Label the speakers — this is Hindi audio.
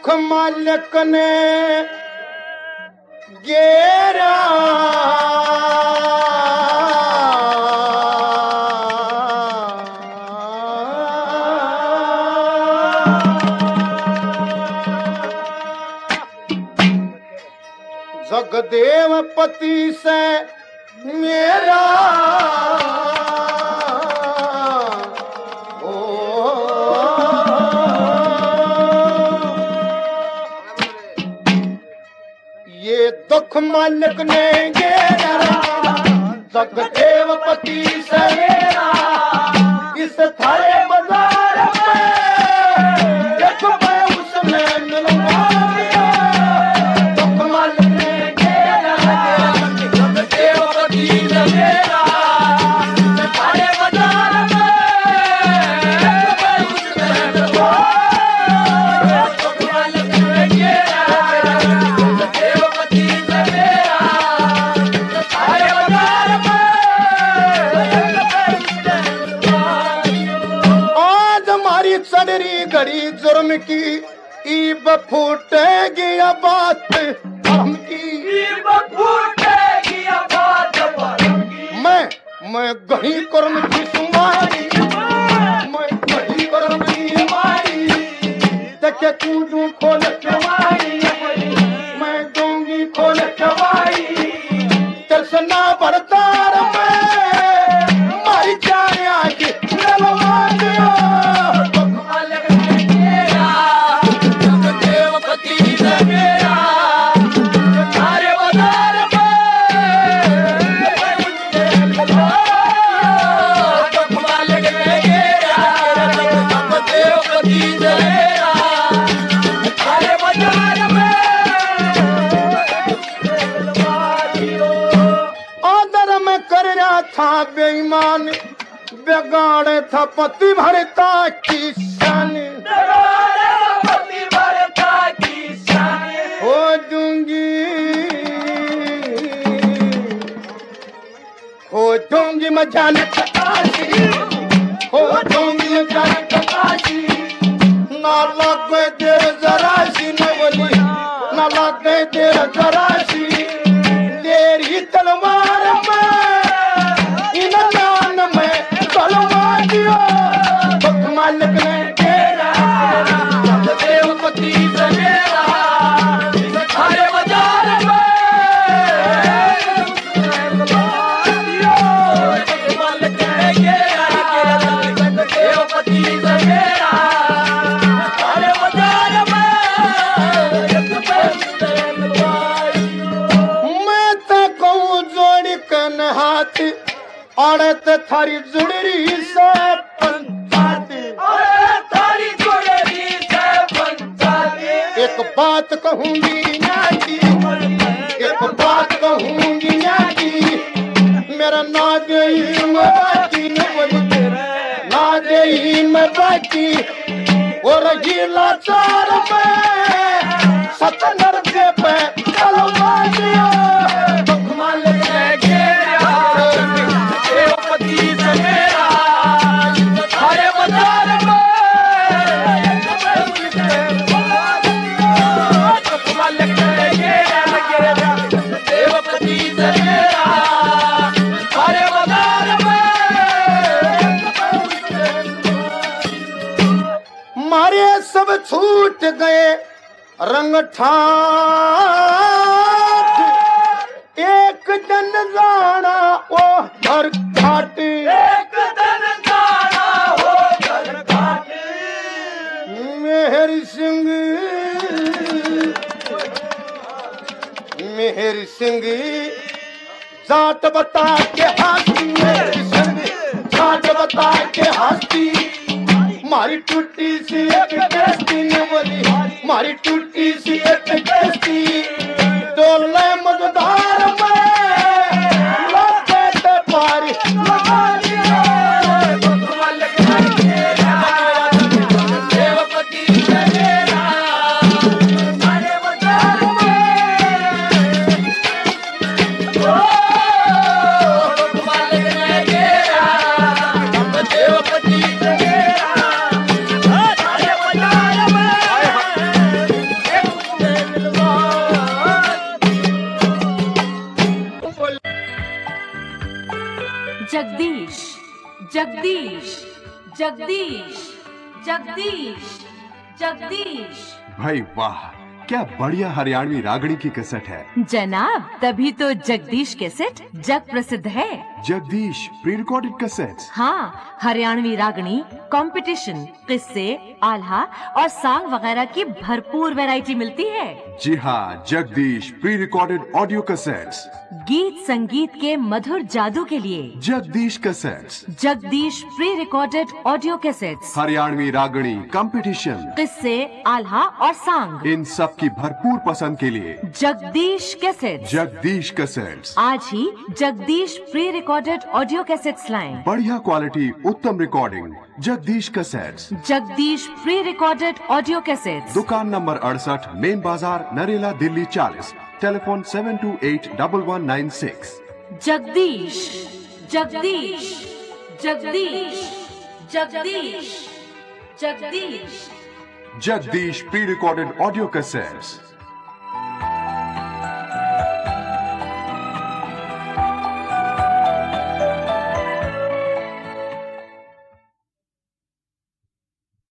Speaker 1: दुख मालिक ने गेरा जगदेव पति से मेरा ये दुख मालिक ने गेरा जगदेव पति से मेरा इस थारे बाजार में देख मैं उसमें मिलूंगा दुख मालिक ने गेरा जगदेव पति से मेरा इस थारे बाजार में देख मैं उसमें मिलूंगा दुख मालिक ने गेरा चढ़री घड़ी जुर्म की ईब फूटेगी बात हम की ईब फूटेगी बात मैं गही कर्म की सुमारी मैं गही कर्म की मारी देखे तू खोल चवाई मैं दूंगी खोल चवाई चलसना बरतार में मारी जाने आगे ललवा दिया था बेईमान बेगाड़े था पति भरता की शान हो दूंगी मैं जाने काशी हो दूंगी मैं जाने काशी ना लगे देर जरासी न बोली ना लगे देर जरासी तेरी तलवार में मालिक ने गेरा जगदेव पति से मेरा थारे बाजार में मालिक ने गेरा जगदेव पति से मेरा थारे बाजार में मैं तो कहूँ जोड़ी कन हाथ औरत थारी जुड़री से एक बात कहूंगी नाजी एक बात कहूंगी नाजी मेरा नाज़ बाकी नाज़ में बाकी और ये लाचार में सतनर के पे चलवा दिया दुख मालिक ने गेरा जगदेव पति से मेरा थारे बाजार में मारे सब छूट गए रंग ठाठ एक दिन जाना ओ घर घाट एक दिन जाना हो घर घाट मेहर सिंह जाट बता के हंसती मेहर सिंह जाट बता के हंसती मारी टूटी सी एक कश्ती ने बोली मारी टूटी सी एक कश्ती डोले मझधार में लगे ते पारी लगा दिया मालिक ने गेरा जगदेव पति से मेरा थारे बाजार में मालिक ने गेरा जगदेव पति से मेरा
Speaker 2: जगदीश जगदीश जगदीश जगदीश।
Speaker 3: भाई वाह, क्या बढ़िया हरियाणवी रागणी की कैसेट है
Speaker 2: जनाब, तभी तो जगदीश कैसेट जग प्रसिद्ध है।
Speaker 3: Jagdish pre recorded cassettes.
Speaker 2: हाँ, हरियाणवी रागनी, कंपटीशन, किस्से, आल्हा और सांग वगैरह की भरपूर वैरायटी मिलती है।
Speaker 3: जी हाँ, Jagdish pre recorded audio cassettes.
Speaker 2: गीत संगीत के मधुर जादू के लिए
Speaker 3: Jagdish cassettes.
Speaker 2: Jagdish pre recorded audio cassettes,
Speaker 3: Haryanvi Ragni, competition,
Speaker 2: किस्से, आल्हा और सांग,
Speaker 3: इन सब की भरपूर पसंद के लिए
Speaker 2: जगदीश कैसेट्स।
Speaker 3: जगदीश कैसेट्स।
Speaker 2: आज ही Jagdish pre recorded audio cassettes लाएं।
Speaker 3: बढ़िया क्वालिटी, उत्तम recording, Jagdish cassettes.
Speaker 2: Jagdish pre recorded audio cassettes,
Speaker 3: दुकान नंबर 68, मेन बाजार, Narela, Delhi 40। Telephone 72811196।
Speaker 2: Jagdish Jagdish Jagdish Jagdish Jagdish
Speaker 3: Jagdish pre recorded audio cassettes.